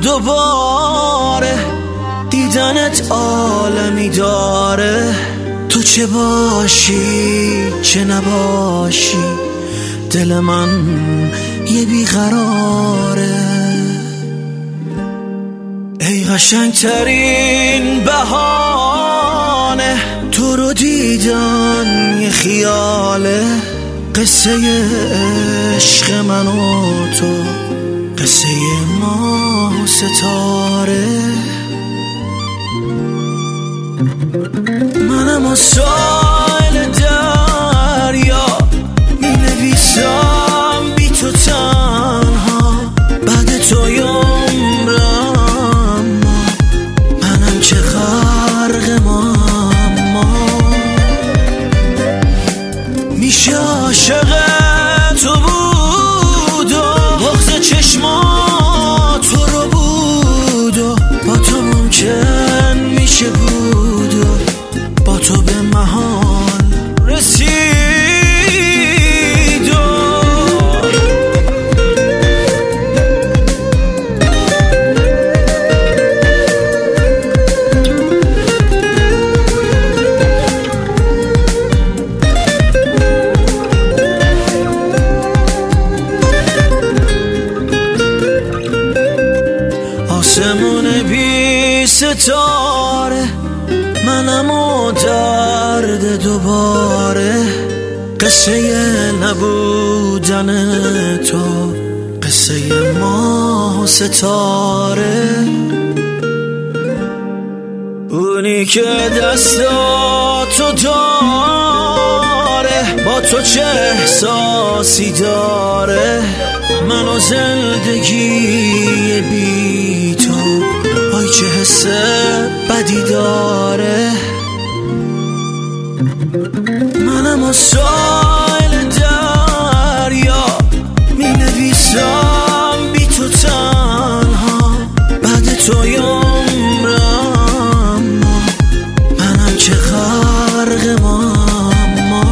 دوباره دیدنت عالمی داره. تو چه باشی چه نباشی دل من یه بیقراره. ای قشنگترین بهانه تو رو دیدن یه خیاله. قصه عشق من و تو قصه ما و ستاره. منم و سایل دریا می نویسم بی تو تنها. بعد تو عمرم منم چه غرق اما میشه عاشق تو بود و بغض چشمات تو رو بود و با تو ممکن میشه بود و با تو به محال رسید. آسمون بی ستاره منم و درد دوباره. قصه نبودن تو قصه ما و ستاره. اونی که دستاتو داره با تو چه احساسی داره. من و زندگی بی تو آی چه حس بدی داره. منم و سایل دریا می نویسم بی تو تنها. بعد تو عمرم منم چه غرق اما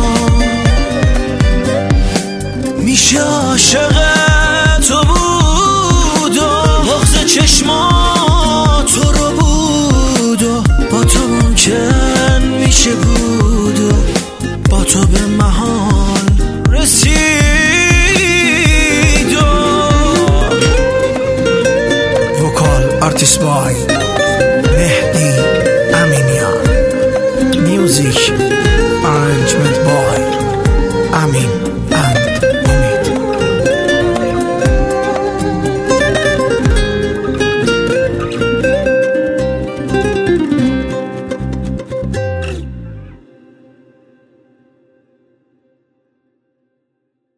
میشه عاشق تو بود و بغض چشمات تو رو بود و با تو ممکن میشه بود و با تو به محال رسید. وکال آرتیست بای